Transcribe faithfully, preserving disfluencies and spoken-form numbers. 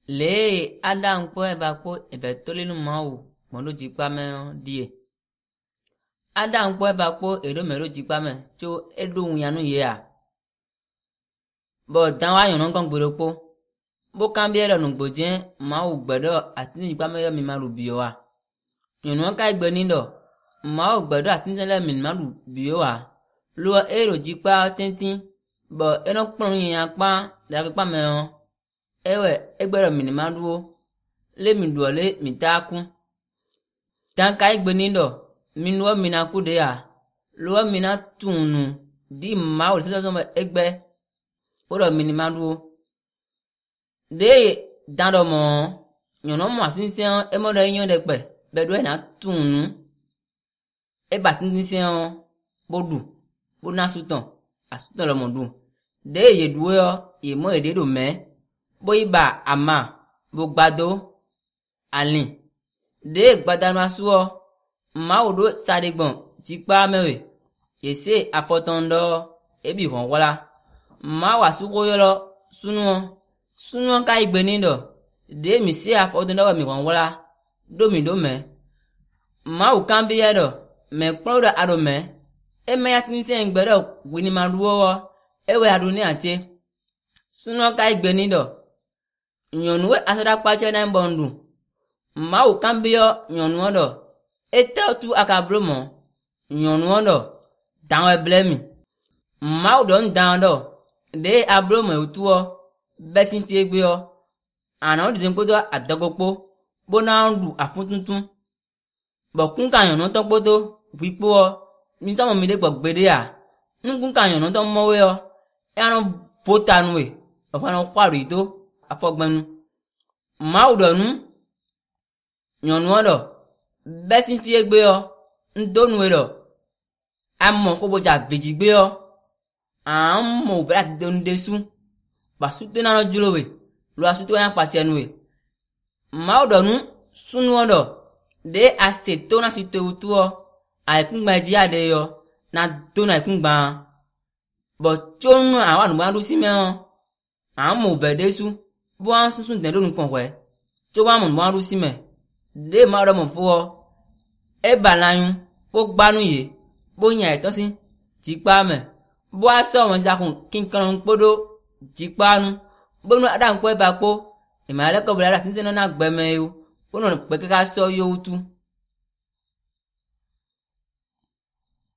le adam po e ba po e be tolinu ma o mo lo ji pa me die adam po e ba po e do me lo ji pa me cho e do un yanu ye a bo dan wa yan nkan gboro po bo kan bi e lo nu gbojin ma o gbedo ati ni pa me yo mi ma lu bi o wa yanu ka igbe ni do ma o gbedo ati ni le mi ma lu bi o wa lo e ro ji pa tintin bo e no pon yan pa la pa me o ewe egbero minima duo le mi duole mi taku tanka igbe nindo minuo mina kude ya lo mina tunu di ma o se so egbe oro minima duo de dando mo nyono mo atinsen e mo de yan de pe bedo e na tunu e batinsen bodu bona sutan asutan lo mo du de ye duo yo ye mo ede do me boiba ama bogbado alin de gbadanu asuo ma odo sadegbon ti pa mewe yese afotondo ebi hon wala ma wasuko yolo sunu sunu ka igbe nindo de mi se afotondo mi hon wala do mi do me ma o kan bi yedo me prodo ado me e me yatinse ngbedo wini maruo ewe aduni ate sunu ka igbe nindo nyonwe asada pache na mbondu ma o kambio nyonu ondo ete otu akablomo nyonu ondo danwe blemi ma o don dando de ablomo otuo besin ti egbe o ana o dizin podo adagogpo bona ndu afutuntun bokun kan yonu to podo wipo o mi tomo mi de gbogbede a nkun kan yonu to mowe o e anu votanwe o fa no kwaru ito afogbenu ma udonu nyonu odo besin ti egbe o ndonu edo ammo ko boja bejigbe o ammo bra dondesu basute na no julowe lo asute yan patenwe ma udonu sunu odo de aseto na site utu o aikungba ji ade yo na do na ikungba bo chonu awan ma ru si me o ammo bedesu bo an sunsun den do nkan we to wa mon wa ru si me de ma ro mo fo e balayun po gbanu ye bo yan eto sin ti pa me bo aso won sa kun kinkan podo ti panu bo nu adam po e ba po e ma le ko bla tin se no na gbe me yo bo no pe ka so yo utu